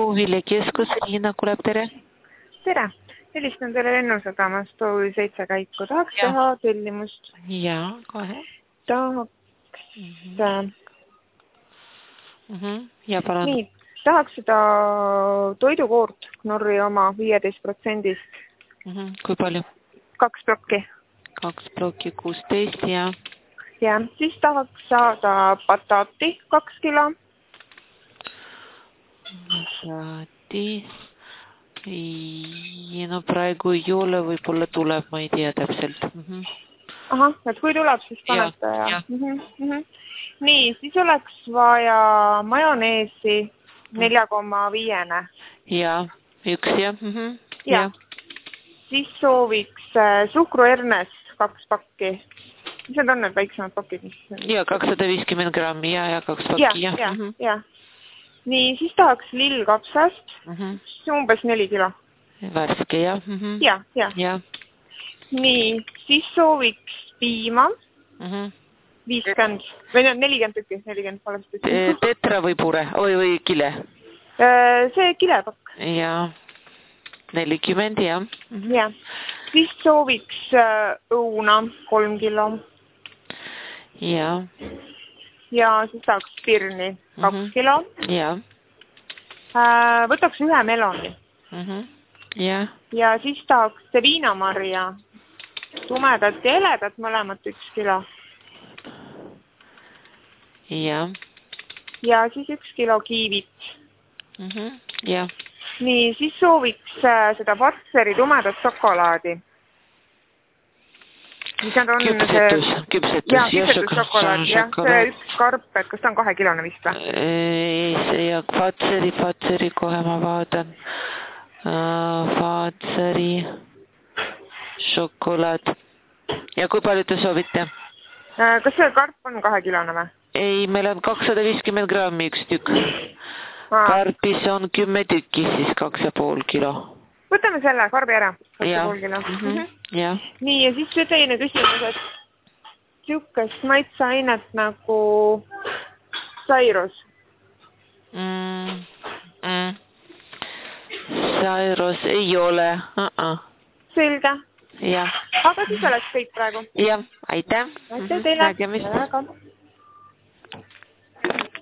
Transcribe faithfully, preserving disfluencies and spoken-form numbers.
Puuviljakeskus, Riina Kuleb, tere. Tere, helistan teile Lennusadamast O Ü seitse käiku. Tahaks ja. teha tellimust. Jaa, kohe. Tahaks... Mm -hmm. Mm -hmm. Ja palun. Nii, tahaks seda toidukoort Knorri oma viieteist protsendist. Mm -hmm. Kui palju? Kaks plokki. Kaks plokki kuusteist, ja. Ja, siis tahaks saada pataati kaks kilo. Pataati. Ja, no praegu ei ole, võib-olla tuleb, ma ei tea täpselt. Mm -hmm. Aha, et kui tuleb, siis panete. Ja, ja. Mm -hmm, mm -hmm. Nii, siis oleks vaja majoneesi nelja koma viiene. Ja, üks, ja. Mm -hmm. Ja. ja. Siis sooviks äh, suhkruernes kaks pakki. Mis need on need väiksemad pakid? Mis... Ja, kakssada viiskümmend grammi, ja, ja kaks pakki, ja. Ja, mm -hmm. ja. Nii, siis tahaks lillkapsast, mm -hmm. umbes neli kilo. Värske, jah. Mm -hmm. Ja, ja. ja. Nii, siis sooviks piima. Mm -hmm. viiskümmend, või nelikümmend tükki, nelikümmend valesti. Tetra või pure, või, või kile? See kilepakk. Ja, nelikümmend, jah. Mm -hmm. Ja, siis sooviks õuna kolm kilo. Ja. Ja siis tahaks pirni kaks mm -hmm. kilo. Ja. Võtaks ühe meloni. Mm -hmm. Ja. Ja siis tahaks viinamarja, tumedat ja heledat mõlemat üks kilo. Ja. Ja siis üks kilo kiivit. Mm -hmm. Ja. Nii, siis sooviks seda Fatseri tumedat šokolaadi. Mis on küpsetus, see... küpsetus. Ja, küpsetus šokolaad, jah, see üks karp, et kas ta on kahe kilone vist või? Ei, see ja Fatseri, Fatseri, kohe ma vaatan. Uh, Fatseri šokolaad. Ja kui palju te soovite? Kas see karp on kahe kilone või? Ei, meil on kakssada viiskümmend grammi üks tükk. Karpis on kümme tükki, siis kaks ja pool kilo. Võtame selle karbi ära. kaks ja pool kilo. Mm -hmm. Ja. Nii, ja siis see teine küsimus, et siukest maitseainet nagu Sairos. Mm, mm. Sairos ei ole. Uh -uh. Selge. Ja. Aga siis oleks kõik praegu. Ja, aitäh. Aitäh teile. Nägemist.